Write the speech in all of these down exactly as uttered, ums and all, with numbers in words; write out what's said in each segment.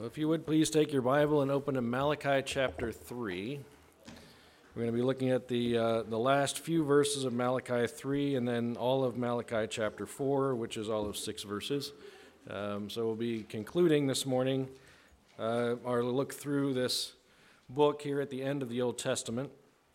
Well, if you would please take your Bible and open to Malachi chapter three. We're going to be looking at the uh, the last few verses of Malachi three and then all of Malachi chapter four, which is all of six verses. Um, so we'll be concluding this morning uh, our look through this book here at the end of the Old Testament.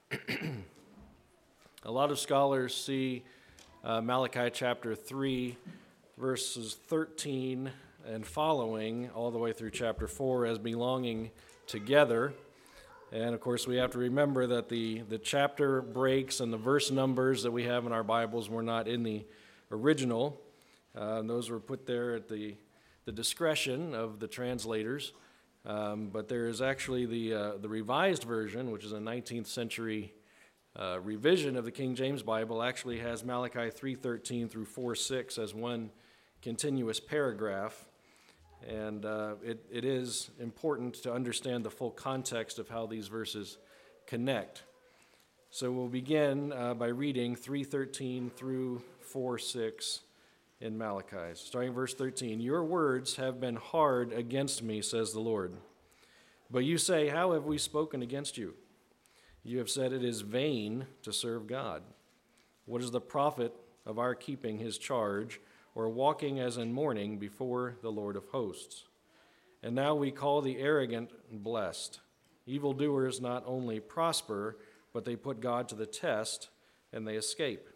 A lot of scholars see uh, Malachi chapter three, verses thirteen and following all the way through chapter four as belonging together. And of course we have to remember that the, the chapter breaks and the verse numbers that we have in our Bibles were not in the original. Uh, those were put there at the, the discretion of the translators. Um, but there is actually the, uh, the revised version, which is a nineteenth century uh, revision of the King James Bible, actually has Malachi three thirteen through four six as one continuous paragraph. And uh, it, it is important to understand the full context of how these verses connect. So we'll begin uh, by reading three thirteen through four six in Malachi. Starting verse thirteen, "Your words have been hard against me, says the Lord. But you say, how have we spoken against you? You have said it is vain to serve God. What is the profit of our keeping his charge, or walking as in mourning before the Lord of hosts? And now we call the arrogant blessed. Evildoers not only prosper, but they put God to the test, and they escape.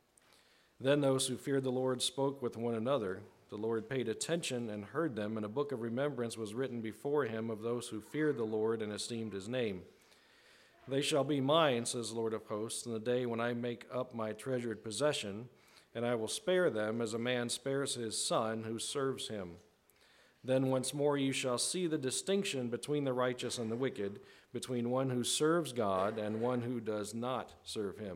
Then those who feared the Lord spoke with one another. The Lord paid attention and heard them, and a book of remembrance was written before him of those who feared the Lord and esteemed his name. They shall be mine, says the Lord of hosts, in the day when I make up my treasured possession, and I will spare them as a man spares his son who serves him. Then once more you shall see the distinction between the righteous and the wicked, between one who serves God and one who does not serve him.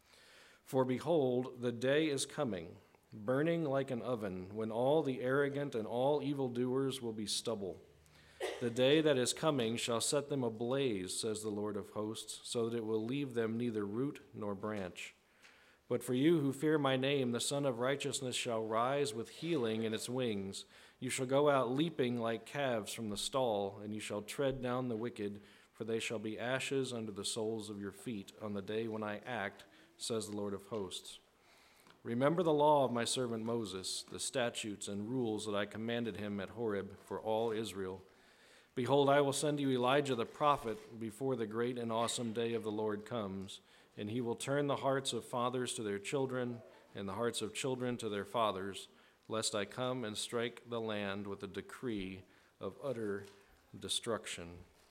For behold, the day is coming, burning like an oven, when all the arrogant and all evildoers will be stubble. The day that is coming shall set them ablaze, says the Lord of hosts, so that it will leave them neither root nor branch. But for you who fear my name, the Son of Righteousness shall rise with healing in its wings. You shall go out leaping like calves from the stall, and you shall tread down the wicked, for they shall be ashes under the soles of your feet on the day when I act, says the Lord of hosts. Remember the law of my servant Moses, the statutes and rules that I commanded him at Horeb for all Israel. Behold, I will send you Elijah the prophet before the great and awesome day of the Lord comes. And he will turn the hearts of fathers to their children, and the hearts of children to their fathers, lest I come and strike the land with a decree of utter destruction."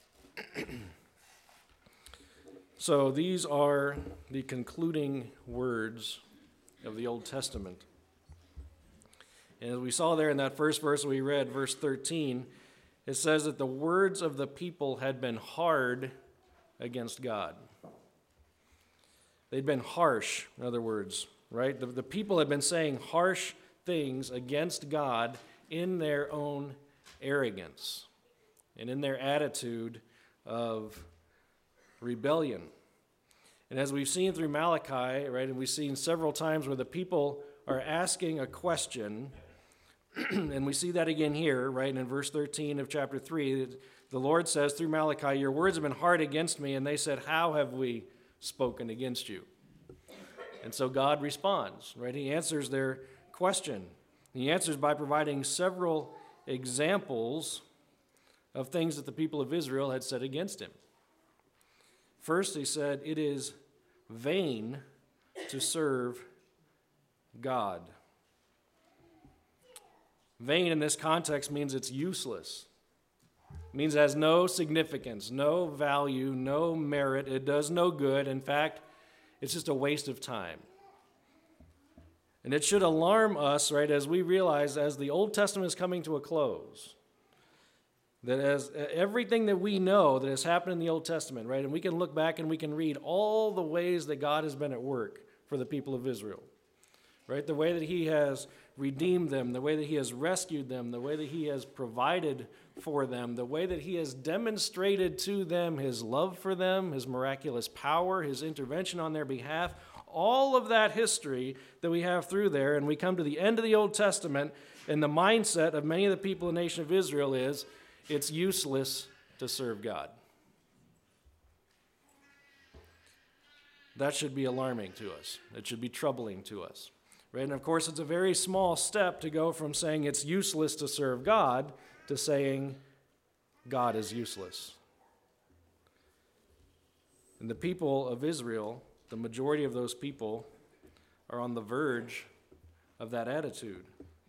So these are the concluding words of the Old Testament. And as we saw there in that first verse we read, verse thirteen, it says that the words of the people had been hard against God. They'd been harsh, in other words, right? The, the people had been saying harsh things against God in their own arrogance and in their attitude of rebellion. And as we've seen through Malachi, right, and we've seen several times where the people are asking a question, and we see that again here, right, in verse thirteen of chapter three, the Lord says through Malachi, "Your words have been hard against me," and they said, "How have we spoken against you?" And so God responds, right? He answers their question. He answers by providing several examples of things that the people of Israel had said against him. First, he said, it is vain to serve God. Vain in this context means it's useless. It means it has no significance, no value, no merit. It does no good. In fact, it's just a waste of time. And it should alarm us, right, as we realize as the Old Testament is coming to a close, that as everything that we know that has happened in the Old Testament, right, and we can look back and we can read all the ways that God has been at work for the people of Israel, right, the way that he has redeemed them, the way that he has rescued them, the way that he has provided for them, the way that he has demonstrated to them his love for them, his miraculous power, his intervention on their behalf, all of that history that we have through there, and we come to the end of the Old Testament, and the mindset of many of the people in the nation of Israel is, it's useless to serve God. That should be alarming to us. It should be troubling to us. Right? And of course, it's a very small step to go from saying it's useless to serve God to saying God is useless. And the people of Israel, the majority of those people, are on the verge of that attitude.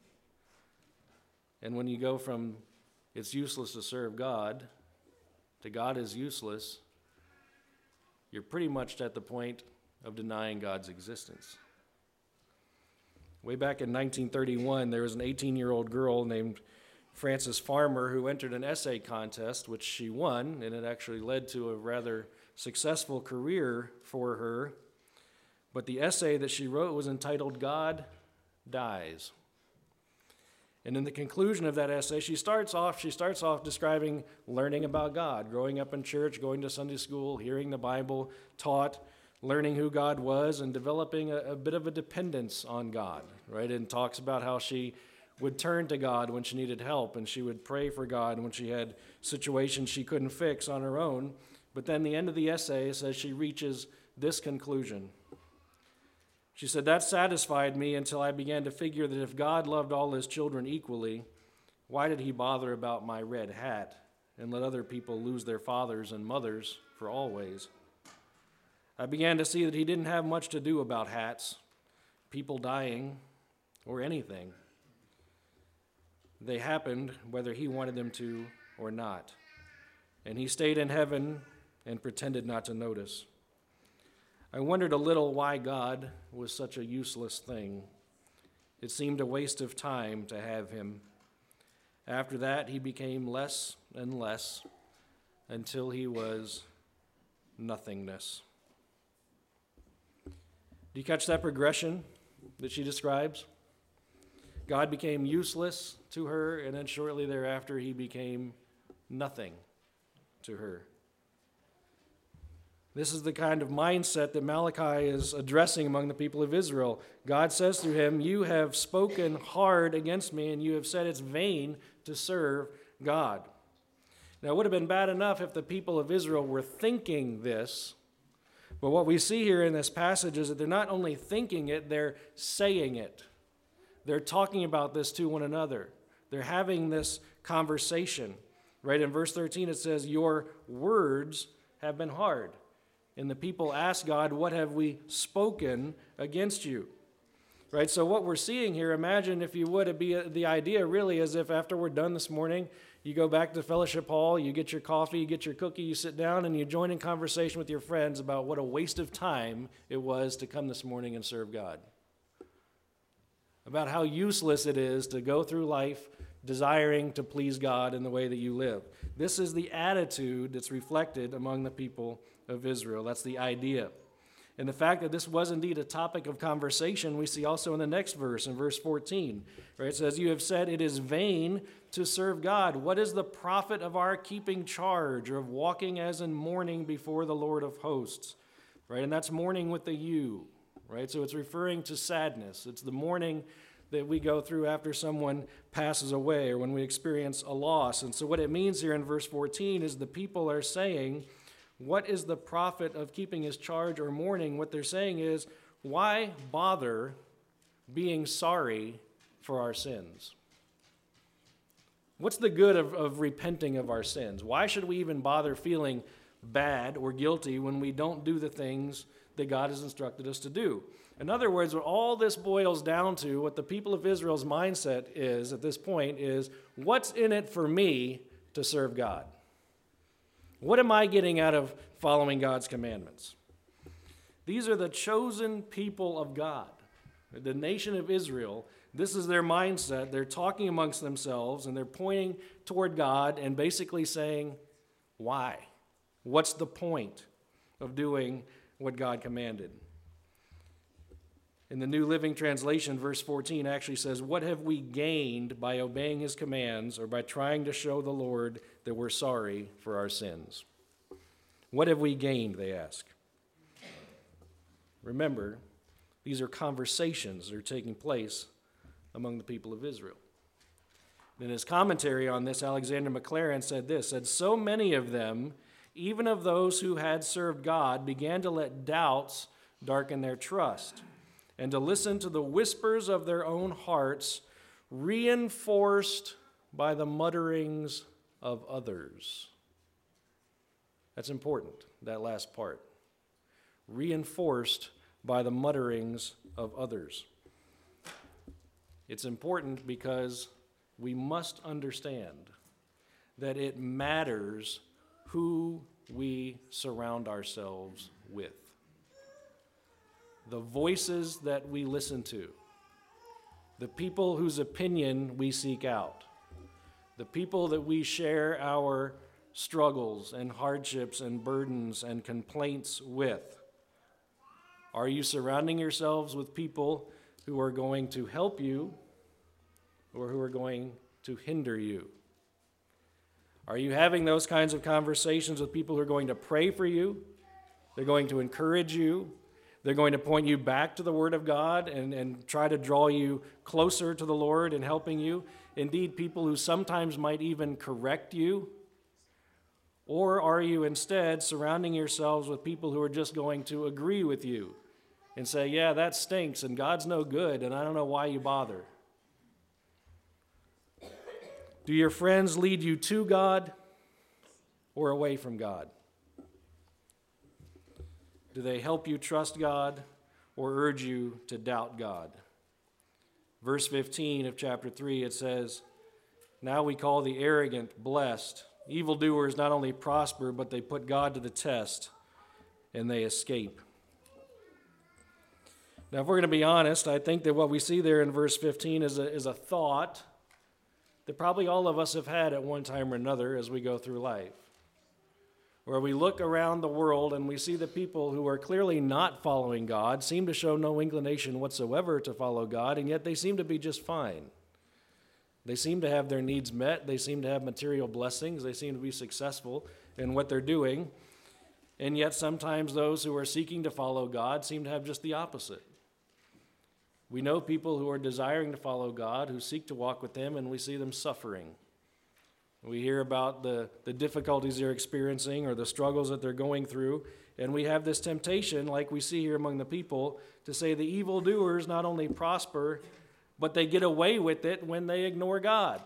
And when you go from it's useless to serve God to God is useless, you're pretty much at the point of denying God's existence. Way back in nineteen thirty-one, there was an eighteen-year-old girl named Frances Farmer who entered an essay contest, which she won, and it actually led to a rather successful career for her. But the essay that she wrote was entitled, God Dies. And in the conclusion of that essay, she starts off, she starts off describing learning about God, growing up in church, going to Sunday school, hearing the Bible taught, learning who God was, and developing a, a bit of a dependence on God, right? And talks about how she would turn to God when she needed help, and she would pray for God when she had situations she couldn't fix on her own. But then the end of the essay says she reaches this conclusion. She said, that satisfied me until I began to figure that if God loved all his children equally, why did he bother about my red hat and let other people lose their fathers and mothers for always? I began to see that he didn't have much to do about hats, people dying, or anything. They happened whether he wanted them to or not. And he stayed in heaven and pretended not to notice. I wondered a little why God was such a useless thing. It seemed a waste of time to have him. After that, he became less and less until he was nothingness. Do you catch that progression that she describes? God became useless to her, and then shortly thereafter, he became nothing to her. This is the kind of mindset that Malachi is addressing among the people of Israel. God says to him, you have spoken hard against me, and you have said it's vain to serve God. Now, it would have been bad enough if the people of Israel were thinking this, but what we see here in this passage is that they're not only thinking it, they're saying it. They're talking about this to one another. They're having this conversation. Right in verse thirteen, it says, your words have been hard. And the people ask God, what have we spoken against you? Right, so what we're seeing here, imagine if you would, it'd be the idea really as if after we're done this morning, you go back to fellowship hall, you get your coffee, you get your cookie, you sit down and you join in conversation with your friends about what a waste of time it was to come this morning and serve God. About how useless it is to go through life desiring to please God in the way that you live. This is the attitude that's reflected among the people of Israel. That's the idea. And the fact that this was indeed a topic of conversation, we see also in the next verse, in verse fourteen. Right? It says, you have said it is vain to serve God. What is the profit of our keeping charge or of walking as in mourning before the Lord of hosts? Right? And that's mourning with the U. Right? So it's referring to sadness. It's the mourning that we go through after someone passes away or when we experience a loss. And so what it means here in verse fourteen is the people are saying, what is the profit of keeping his charge or mourning? What they're saying is, why bother being sorry for our sins? What's the good of, of repenting of our sins? Why should we even bother feeling bad or guilty when we don't do the things that God has instructed us to do? In other words, what all this boils down to, what the people of Israel's mindset is at this point is, what's in it for me to serve God? What am I getting out of following God's commandments? These are the chosen people of God, the nation of Israel. This is their mindset. They're talking amongst themselves, and they're pointing toward God and basically saying, why? What's the point of doing what God commanded? In the New Living Translation, verse fourteen actually says, what have we gained by obeying his commands or by trying to show the Lord that we're sorry for our sins? What have we gained, they ask. Remember, these are conversations that are taking place among the people of Israel. In his commentary on this, Alexander Maclaren said this, said, "So many of them, even of those who had served God, began to let doubts darken their trust, and to listen to the whispers of their own hearts, reinforced by the mutterings of others." That's important, that last part. Reinforced by the mutterings of others. It's important because we must understand that it matters who we surround ourselves with. The voices that we listen to, the people whose opinion we seek out, the people that we share our struggles and hardships and burdens and complaints with. Are you surrounding yourselves with people who are going to help you or who are going to hinder you? Are you having those kinds of conversations with people who are going to pray for you? They're going to encourage you. They're going to point you back to the Word of God and, and try to draw you closer to the Lord and helping you. Indeed, people who sometimes might even correct you. Or are you instead surrounding yourselves with people who are just going to agree with you and say, yeah, that stinks and God's no good and I don't know why you bother? Do your friends lead you to God or away from God? Do they help you trust God or urge you to doubt God? Verse fifteen of chapter three, it says, "Now we call the arrogant blessed. Evildoers not only prosper, but they put God to the test, and they escape." Now, if we're going to be honest, I think that what we see there in verse fifteen is a, is a thought that probably all of us have had at one time or another as we go through life, where we look around the world and we see the people who are clearly not following God seem to show no inclination whatsoever to follow God, and yet they seem to be just fine. They seem to have their needs met. They seem to have material blessings. They seem to be successful in what they're doing. And yet sometimes those who are seeking to follow God seem to have just the opposite. We know people who are desiring to follow God, who seek to walk with Him, and we see them suffering. We hear about the, the difficulties they're experiencing or the struggles that they're going through, and we have this temptation, like we see here among the people, to say the evildoers not only prosper, but they get away with it when they ignore God.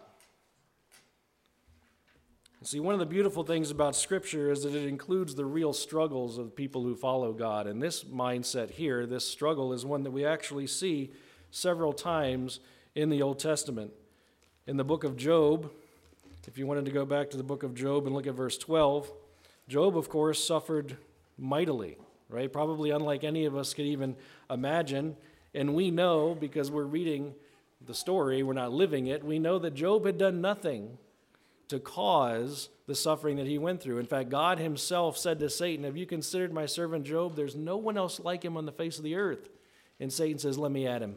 See, one of the beautiful things about Scripture is that it includes the real struggles of people who follow God. And this mindset here, this struggle, is one that we actually see several times in the Old Testament. In the book of Job, if you wanted to go back to the book of Job and look at verse twelve, Job, of course, suffered mightily, right? Probably unlike any of us could even imagine. And we know, because we're reading the story, we're not living it, we know that Job had done nothing to cause the suffering that he went through. In fact, God Himself said to Satan, "Have you considered my servant Job? There's no one else like him on the face of the earth." And Satan says, "Let me at him."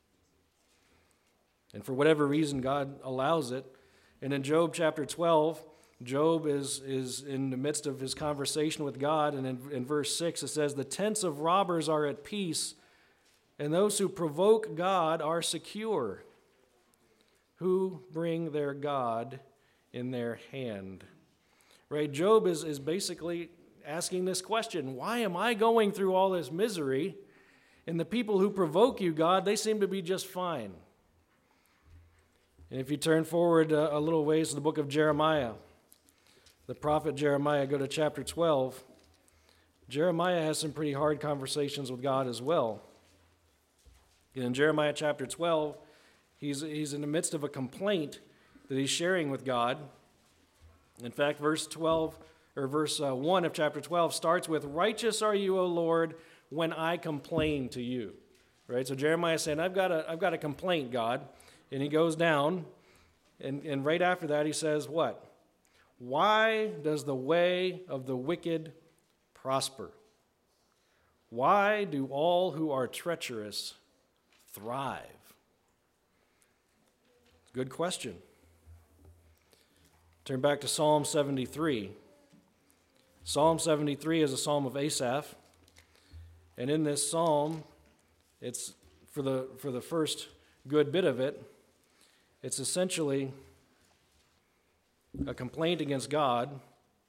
And for whatever reason, God allows it. And in Job chapter twelve, Job is, is in the midst of his conversation with God. And in, in verse six, it says, "The tents of robbers are at peace, and those who provoke God are secure, who bring their God in their hand." Right? Job is, is basically asking this question: why am I going through all this misery? And the people who provoke you, God, they seem to be just fine. And if you turn forward a, a little ways to the book of Jeremiah, the prophet Jeremiah, go to chapter twelve. Jeremiah has some pretty hard conversations with God as well. In Jeremiah chapter twelve, he's, he's in the midst of a complaint that he's sharing with God. In fact, verse twelve, or verse uh, one of chapter twelve starts with, "Righteous are you, O Lord, when I complain to you." Right? So Jeremiah is saying, I've got a, I've got a complaint, God. And he goes down, and, and right after that he says, what? "Why does the way of the wicked prosper? Why do all who are treacherous thrive?" Good question. Turn back to Psalm seventy-three. Psalm seventy-three is a psalm of Asaph. And in this psalm, it's for the for the first good bit of it, it's essentially a complaint against God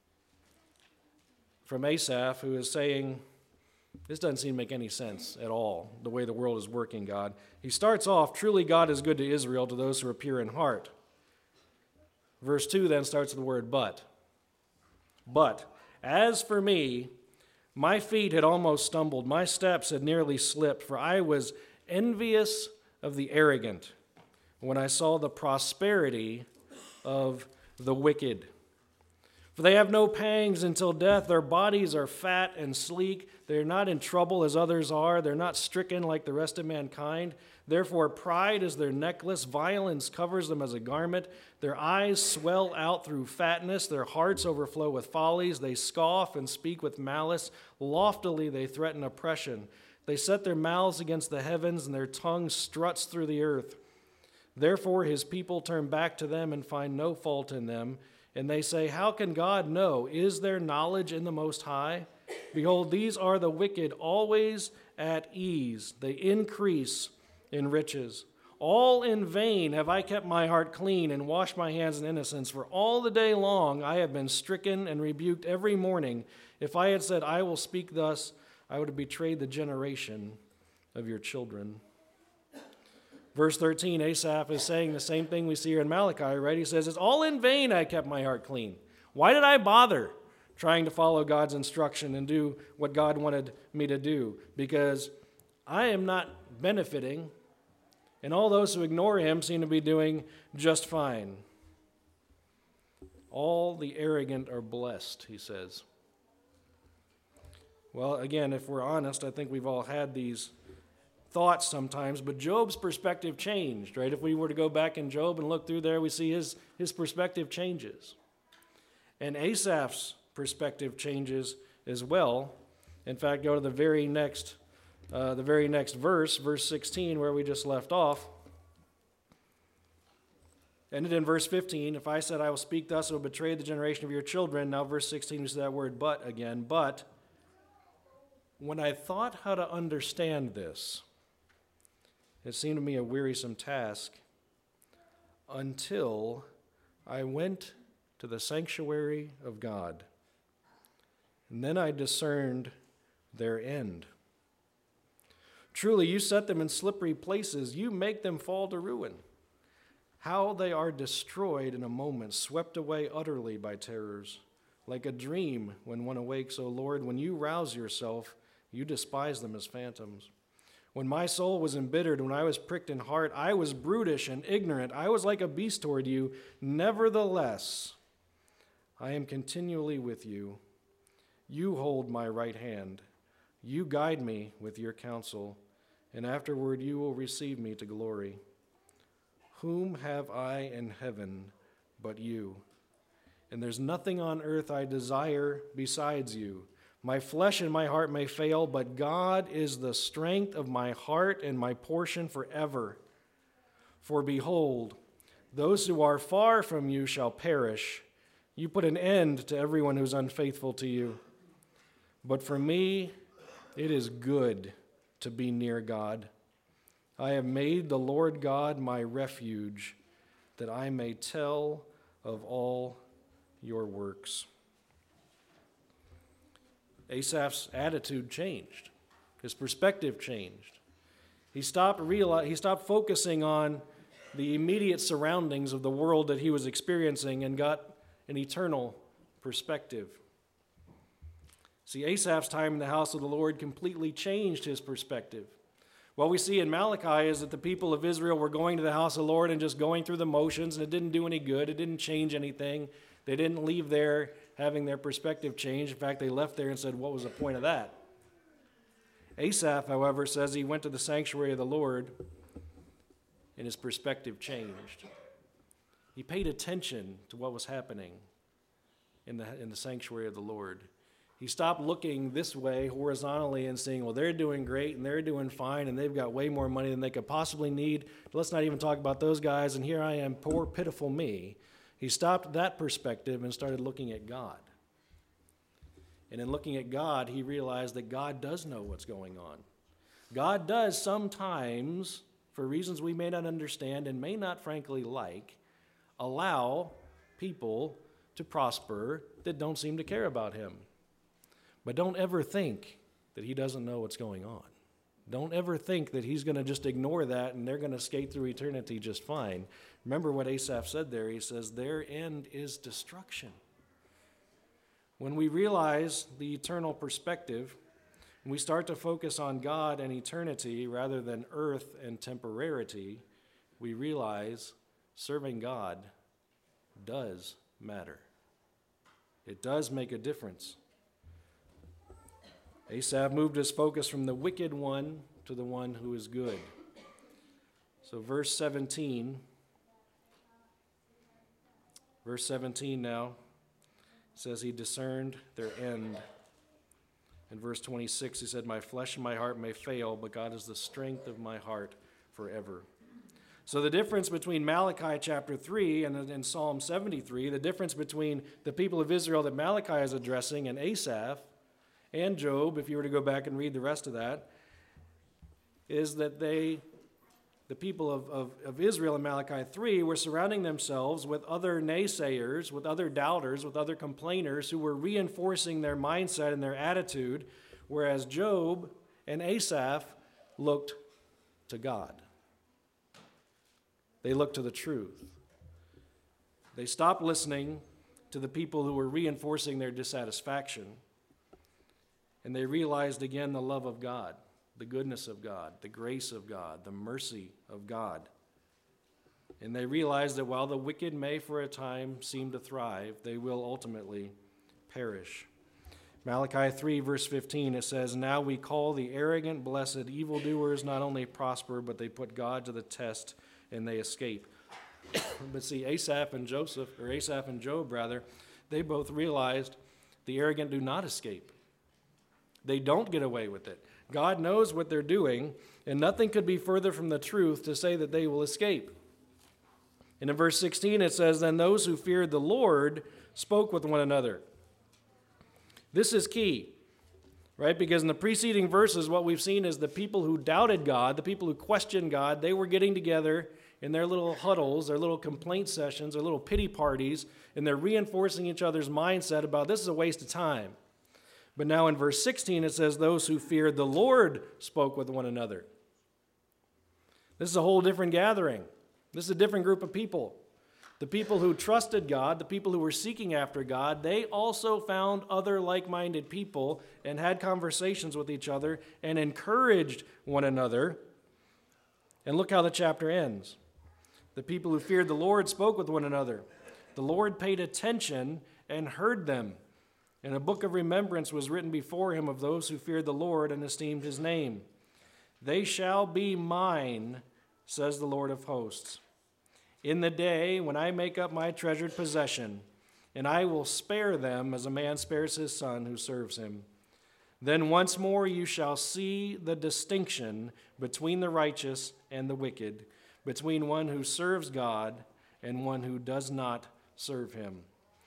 from Asaph, who is saying, this doesn't seem to make any sense at all, the way the world is working, God. He starts off, truly God is good to Israel, to those who are pure in heart. Verse two then starts with the word but. But, as for me, my feet had almost stumbled, my steps had nearly slipped, for I was envious of the arrogant when I saw the prosperity of the wicked. For they have no pangs until death. Their bodies are fat and sleek. They are not in trouble as others are. They're not stricken like the rest of mankind. Therefore, pride is their necklace. Violence covers them as a garment. Their eyes swell out through fatness. Their hearts overflow with follies. They scoff and speak with malice. Loftily they threaten oppression. They set their mouths against the heavens, and their tongue struts through the earth. Therefore, his people turn back to them and find no fault in them. And they say, how can God know? Is there knowledge in the Most High? Behold, these are the wicked, always at ease. They increase in riches. All in vain have I kept my heart clean and washed my hands in innocence. For all the day long I have been stricken and rebuked every morning. If I had said, I will speak thus, I would have betrayed the generation of your children. Verse thirteen, Asaph is saying the same thing we see here in Malachi, right? He says, it's all in vain I kept my heart clean. Why did I bother trying to follow God's instruction and do what God wanted me to do? Because I am not benefiting, and all those who ignore him seem to be doing just fine. All the arrogant are blessed, he says. Well, again, if we're honest, I think we've all had these thoughts sometimes, but Job's perspective changed, right? If we were to go back in Job and look through there, we see his, his perspective changes. And Asaph's perspective changes as well. In fact, go to the very next, uh, the very next verse, verse sixteen, where we just left off. Ended in verse fifteen, if I said I will speak thus, I will betray the generation of your children. Now verse sixteen is that word but again. But when I thought how to understand this, it seemed to me a wearisome task until I went to the sanctuary of God. And then I discerned their end. Truly, you set them in slippery places. You make them fall to ruin. How they are destroyed in a moment, swept away utterly by terrors. Like a dream when one awakes, O Lord, when you rouse yourself, you despise them as phantoms. When my soul was embittered, when I was pricked in heart, I was brutish and ignorant. I was like a beast toward you. Nevertheless, I am continually with you. You hold my right hand. You guide me with your counsel, and afterward you will receive me to glory. Whom have I in heaven but you? And there's nothing on earth I desire besides you. My flesh and my heart may fail, but God is the strength of my heart and my portion forever. For behold, those who are far from you shall perish. You put an end to everyone who is unfaithful to you. But for me, it is good to be near God. I have made the Lord God my refuge, that I may tell of all your works. Asaph's attitude changed. His perspective changed. He stopped reali- he stopped focusing on the immediate surroundings of the world that he was experiencing and got an eternal perspective. See, Asaph's time in the house of the Lord completely changed his perspective. What we see in Malachi is that the people of Israel were going to the house of the Lord and just going through the motions, and it didn't do any good. It didn't change anything. They didn't leave there having their perspective changed. In fact, they left there and said, what was the point of that? Asaph, however, says he went to the sanctuary of the Lord and his perspective changed. He paid attention to what was happening in the, in the sanctuary of the Lord. He stopped looking this way horizontally and saying, well, they're doing great and they're doing fine and they've got way more money than they could possibly need. Let's not even talk about those guys, and here I am, poor, pitiful me. He stopped that perspective and started looking at God. And in looking at God, he realized that God does know what's going on. God does sometimes, for reasons we may not understand and may not frankly like, allow people to prosper that don't seem to care about him. But don't ever think that he doesn't know what's going on. Don't ever think that he's going to just ignore that and they're going to skate through eternity just fine. Remember what Asaph said there. He says, their end is destruction. When we realize the eternal perspective, and we start to focus on God and eternity rather than earth and temporarity, we realize serving God does matter. It does make a difference. Asaph moved his focus from the wicked one to the one who is good. So verse seventeen, verse seventeen now says he discerned their end. In verse twenty-six, he said, my flesh and my heart may fail, but God is the strength of my heart forever. So the difference between Malachi chapter three and, and Psalm seventy-three, the difference between the people of Israel that Malachi is addressing and Asaph and Job, if you were to go back and read the rest of that, is that they, the people of, of, of Israel in Malachi three, were surrounding themselves with other naysayers, with other doubters, with other complainers who were reinforcing their mindset and their attitude, whereas Job and Asaph looked to God. They looked to the truth. They stopped listening to the people who were reinforcing their dissatisfaction, and they realized again the love of God, the goodness of God, the grace of God, the mercy of God. And they realized that while the wicked may for a time seem to thrive, they will ultimately perish. Malachi three, verse fifteen, it says, now we call the arrogant, blessed evildoers not only prosper, but they put God to the test and they escape. But see, Asaph and Joseph, or Asaph and Job rather, they both realized the arrogant do not escape. They don't get away with it. God knows what they're doing, and nothing could be further from the truth to say that they will escape. And in verse sixteen it says, then those who feared the Lord spoke with one another. This is key, right? Because in the preceding verses, what we've seen is the people who doubted God, the people who questioned God, they were getting together in their little huddles, their little complaint sessions, their little pity parties, and they're reinforcing each other's mindset about this is a waste of time. But now in verse sixteen, it says, those who feared the Lord spoke with one another. This is a whole different gathering. This is a different group of people. The people who trusted God, the people who were seeking after God, they also found other like-minded people and had conversations with each other and encouraged one another. And look how the chapter ends. The people who feared the Lord spoke with one another. The Lord paid attention and heard them. And a book of remembrance was written before him of those who feared the Lord and esteemed his name. They shall be mine, says the Lord of hosts, in the day when I make up my treasured possession, and I will spare them as a man spares his son who serves him. Then once more you shall see the distinction between the righteous and the wicked, between one who serves God and one who does not serve him.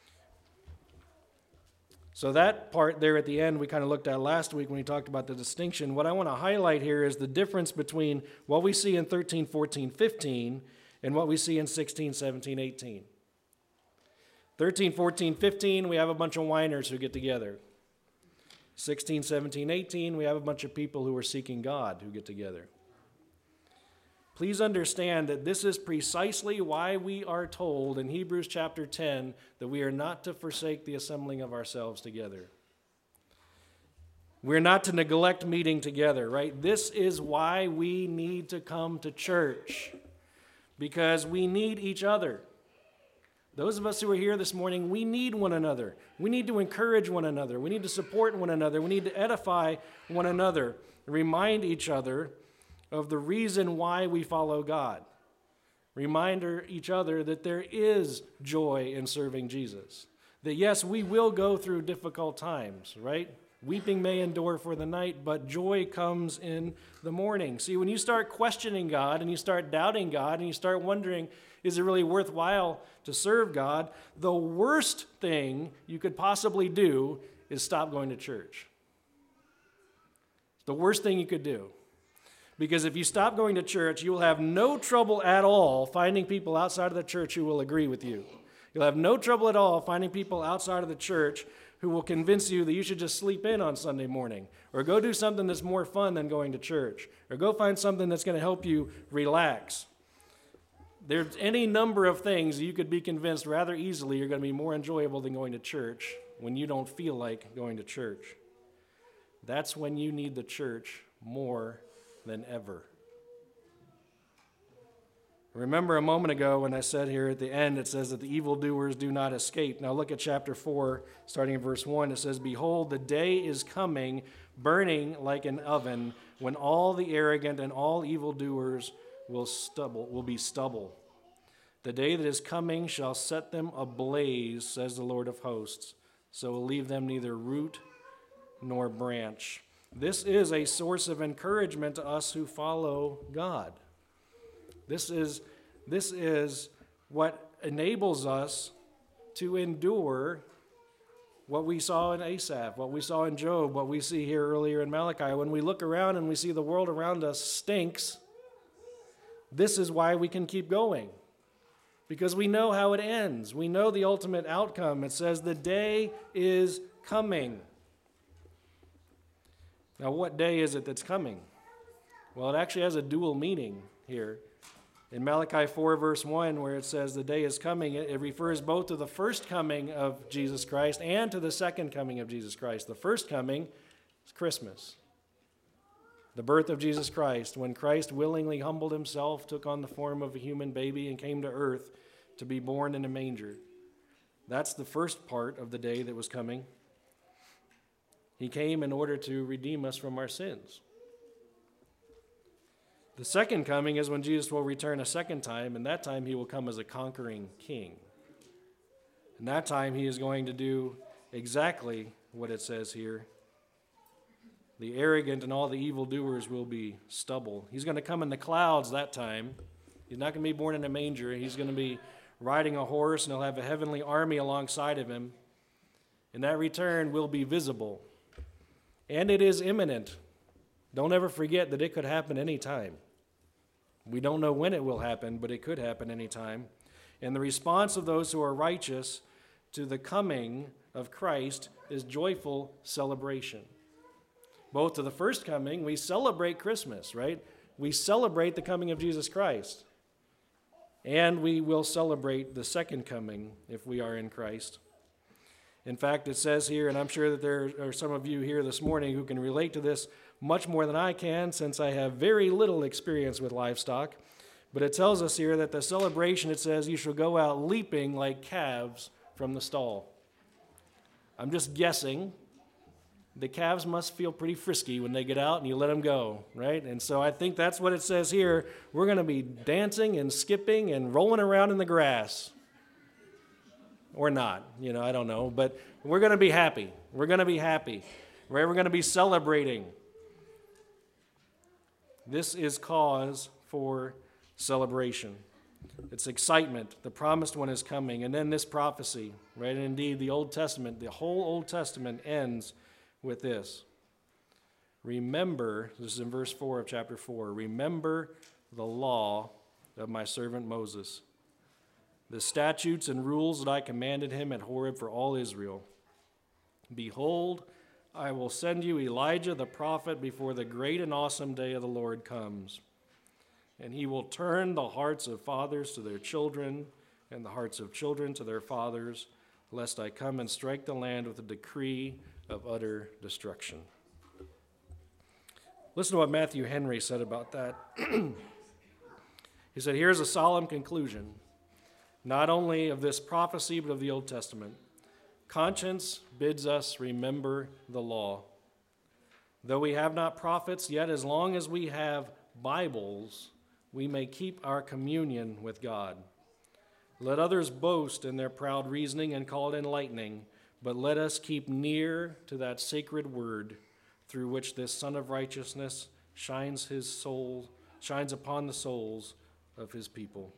So that part there at the end we kind of looked at last week when we talked about the distinction. What I want to highlight here is the difference between what we see in thirteen, fourteen, fifteen and what we see in sixteen, seventeen, eighteen. thirteen, fourteen, fifteen, we have a bunch of whiners who get together. sixteen, seventeen, eighteen, we have a bunch of people who are seeking God who get together. Please understand that this is precisely why we are told in Hebrews chapter ten that we are not to forsake the assembling of ourselves together. We're not to neglect meeting together, right? This is why we need to come to church, because we need each other. Those of us who are here this morning, we need one another. We need to encourage one another. We need to support one another. We need to edify one another, remind each other of the reason why we follow God. Remind each other that there is joy in serving Jesus. That yes, we will go through difficult times, right? Weeping may endure for the night, but joy comes in the morning. See, when you start questioning God and you start doubting God and you start wondering, is it really worthwhile to serve God? The worst thing you could possibly do is stop going to church. It's the worst thing you could do. Because if you stop going to church, you will have no trouble at all finding people outside of the church who will agree with you. You'll have no trouble at all finding people outside of the church who will convince you that you should just sleep in on Sunday morning, or go do something that's more fun than going to church, or go find something that's going to help you relax. There's any number of things you could be convinced rather easily are going to be more enjoyable than going to church when you don't feel like going to church. That's when you need the church more than ever. Remember a moment ago when I said here at the end, it says that the evildoers do not escape. Now look at chapter four, starting in verse one. It says, "Behold, the day is coming, burning like an oven, when all the arrogant and all evildoers will stubble, will be stubble. The day that is coming shall set them ablaze, says the Lord of hosts, so will leave them neither root nor branch." This is a source of encouragement to us who follow God. This is, this is what enables us to endure what we saw in Asaph, what we saw in Job, what we see here earlier in Malachi. When we look around and we see the world around us stinks, this is why we can keep going. Because we know how it ends. We know the ultimate outcome. It says the day is coming. Now, what day is it that's coming? Well, it actually has a dual meaning here. In Malachi four, verse one, where it says the day is coming, it, it refers both to the first coming of Jesus Christ and to the second coming of Jesus Christ. The first coming is Christmas, the birth of Jesus Christ, when Christ willingly humbled himself, took on the form of a human baby, and came to earth to be born in a manger. That's the first part of the day that was coming. He came in order to redeem us from our sins. The second coming is when Jesus will return a second time, and that time he will come as a conquering king. And that time he is going to do exactly what it says here. The arrogant and all the evildoers will be stubble. He's going to come in the clouds that time. He's not going to be born in a manger. He's going to be riding a horse, and he'll have a heavenly army alongside of him. And that return will be visible. And it is imminent. Don't ever forget that it could happen any time. We don't know when it will happen, but it could happen any time. And the response of those who are righteous to the coming of Christ is joyful celebration. Both to the first coming, we celebrate Christmas, right? We celebrate the coming of Jesus Christ. And we will celebrate the second coming if we are in Christ. In fact, it says here, and I'm sure that there are some of you here this morning who can relate to this much more than I can, since I have very little experience with livestock. But it tells us here that the celebration, it says, you shall go out leaping like calves from the stall. I'm just guessing. The calves must feel pretty frisky when they get out and you let them go, right? And so I think that's what it says here. We're going to be dancing and skipping and rolling around in the grass. Or not, you know, I don't know. But we're going to be happy. We're going to be happy. Right? We're going to be celebrating. This is cause for celebration. It's excitement. The promised one is coming. And then this prophecy, right? And indeed, the Old Testament, the whole Old Testament ends with this. Remember, this is in verse four of chapter four, remember the law of my servant Moses, the statutes and rules that I commanded him at Horeb for all Israel. Behold, I will send you Elijah the prophet before the great and awesome day of the Lord comes. And he will turn the hearts of fathers to their children and the hearts of children to their fathers, lest I come and strike the land with a decree of utter destruction. Listen to what Matthew Henry said about that. He said, here's a solemn conclusion, not only of this prophecy, but of the Old Testament. Conscience bids us remember the law. Though we have not prophets, yet as long as we have Bibles, we may keep our communion with God. Let others boast in their proud reasoning and call it enlightening, but let us keep near to that sacred word through which this Son of Righteousness shines his soul, shines upon the souls of his people.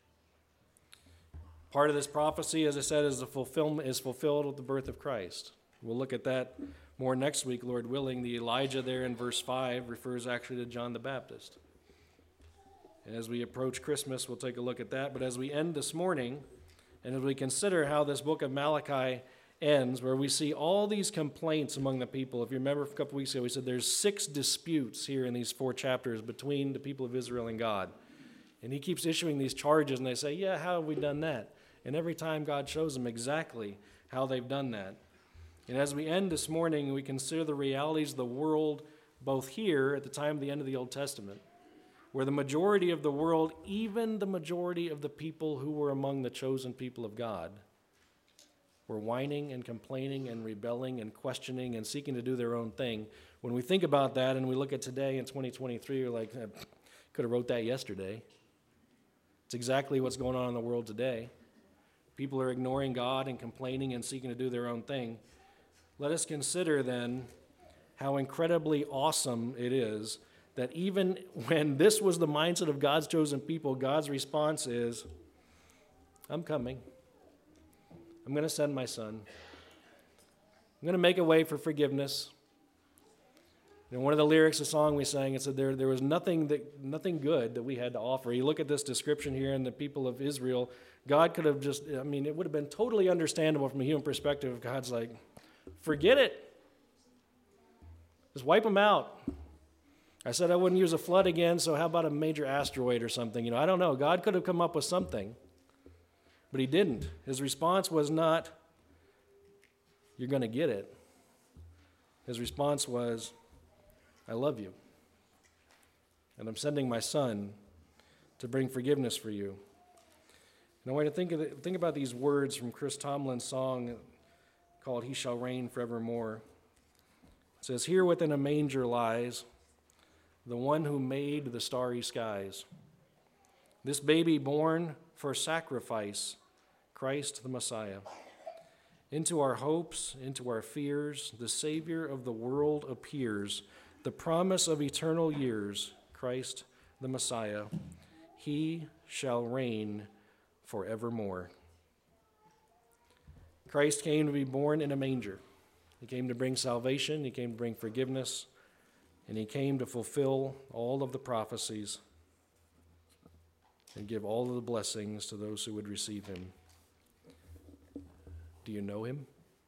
Part of this prophecy, as I said, is the fulfillment is fulfilled with the birth of Christ. We'll look at that more next week, Lord willing. The Elijah there in verse five refers actually to John the Baptist. As we approach Christmas, we'll take a look at that. But as we end this morning And as we consider how this book of Malachi ends, where we see all these complaints among the people. If you remember a couple weeks ago, we said there's six disputes here in these four chapters between the people of Israel and God. And he keeps issuing these charges, and they say, yeah, how have we done that? And every time God shows them exactly how they've done that. And as we end this morning, we consider the realities of the world both here at the time of the end of the Old Testament, where the majority of the world, even the majority of the people who were among the chosen people of God, were whining and complaining and rebelling and questioning and seeking to do their own thing. When we think about that and we look at today in twenty twenty-three, we're like, I could have wrote that yesterday. It's exactly what's going on in the world today. People are ignoring God and complaining and seeking to do their own thing. Let us consider then how incredibly awesome it is that even when this was the mindset of God's chosen people, God's response is, I'm coming. I'm going to send my son. I'm going to make a way for forgiveness. And one of the lyrics of the song we sang, it said there, there was nothing that nothing good that we had to offer. You look at this description here in the people of Israel, God could have just, I mean, it would have been totally understandable from a human perspective. God's like, forget it. Just wipe them out. I said I wouldn't use a flood again, so how about a major asteroid or something? You know, I don't know. God could have come up with something. But he didn't. His response was not, you're going to get it. His response was, I love you. And I'm sending my son to bring forgiveness for you. And I want you to think, of the, think about these words from Chris Tomlin's song called He Shall Reign Forevermore. It says, here within a manger lies the one who made the starry skies. This baby born for sacrifice, Christ the Messiah. Into our hopes, into our fears, the Savior of the world appears, the promise of eternal years, Christ the Messiah. He shall reign forevermore. Christ came to be born in a manger. He came to bring salvation, he came to bring forgiveness, and he came to fulfill all of the prophecies and give all of the blessings to those who would receive him. Do you know him?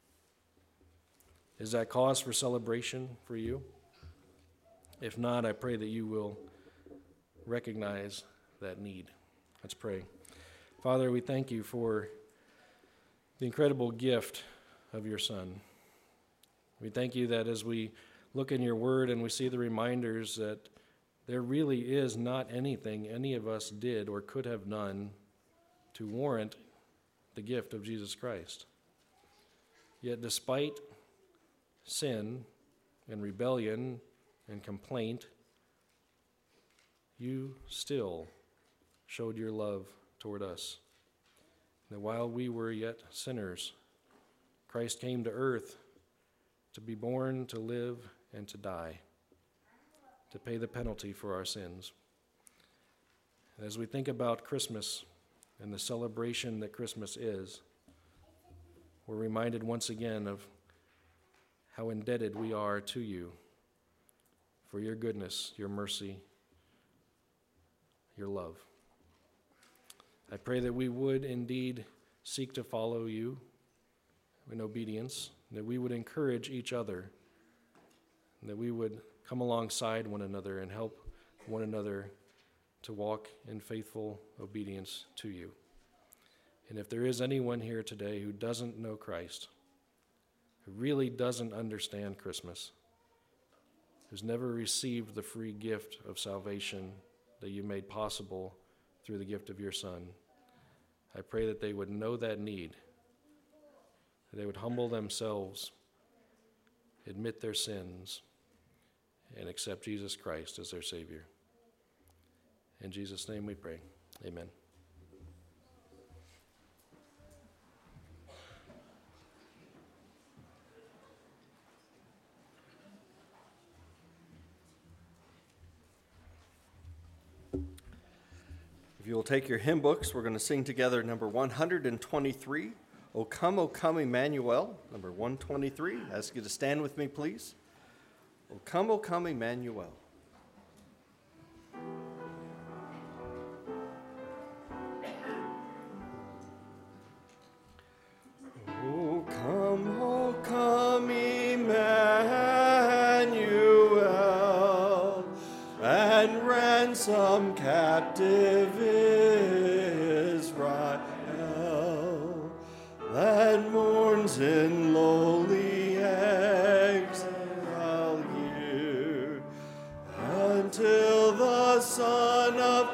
Is that cause for celebration for you? If not, I pray that you will recognize that need. Let's pray. Father, we thank you for the incredible gift of your Son. We thank you that as we look in your word and we see the reminders that there really is not anything any of us did or could have done to warrant the gift of Jesus Christ. Yet despite sin and rebellion and complaint, you still showed your love toward us. That while we were yet sinners, Christ came to earth to be born, to live, and to die, to pay the penalty for our sins. And as we think about Christmas and the celebration that Christmas is, we're reminded once again of how indebted we are to you for your goodness, your mercy, your love. I pray that we would indeed seek to follow you in obedience, that we would encourage each other, that we would come alongside one another and help one another to walk in faithful obedience to you. And if there is anyone here today who doesn't know Christ, who really doesn't understand Christmas, who's never received the free gift of salvation that you made possible through the gift of your Son, I pray that they would know that need, that they would humble themselves, admit their sins, and accept Jesus Christ as their Savior. In Jesus' name we pray. Amen. If you will take your hymn books, we're going to sing together number one hundred twenty-three, O Come, O Come, Emmanuel, number one twenty-three. I ask you to stand with me, please. O come, O come, Emmanuel. and mourns in lowly exile here, until the Son of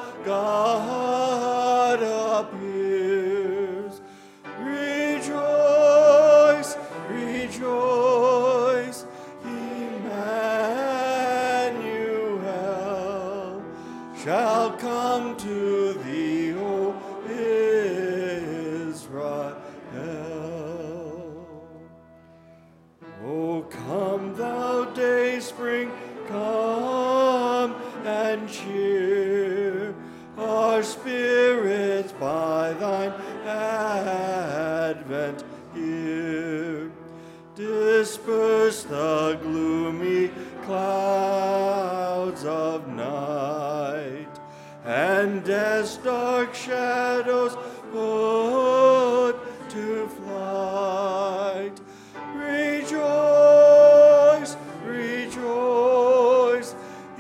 God appears. Rejoice, rejoice, Emmanuel shall come to thee, O Israel. O come, thou day spring, come and cheer our spirits by thine advent here. Disperse the gloomy clouds of night, and death's dark shadows put to flight. Rejoice, rejoice,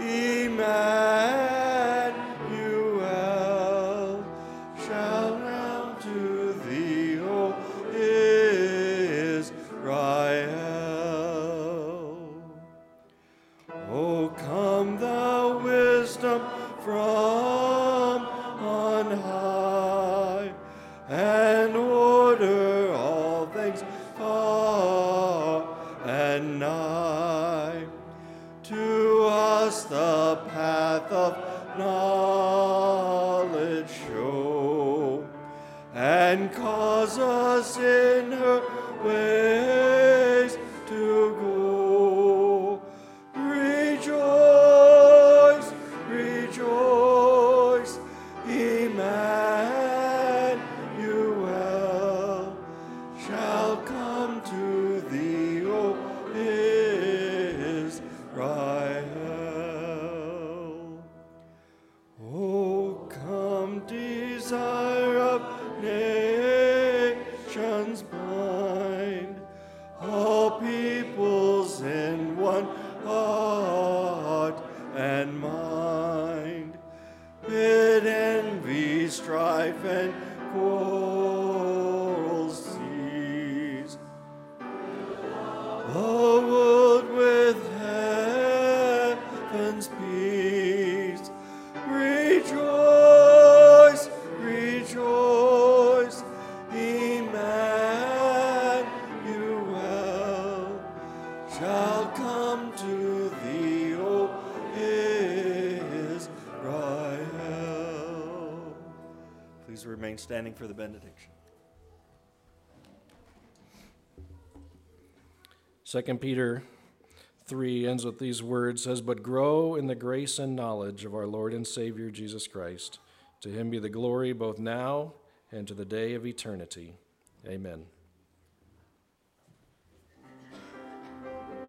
Emmanuel shall now to thee, O Israel. O come, thou wisdom from on high, and order all things far and nigh. To us the path of knowledge show, and cause us in her ways to go. Rejoice, rejoice, Emmanuel shall come to thee, O Israel. O come, desire of nations blind, all peoples in one heart and mind. Bid envy, strife, and quarrels cease. The world with heaven's peace. Rejoice, rejoice, Emmanuel shall come to thee, O Israel. Please remain standing for the benediction. Second Peter three ends with these words, says, "But grow in the grace and knowledge of our Lord and Savior Jesus Christ. To him be the glory both now and to the day of eternity. Amen."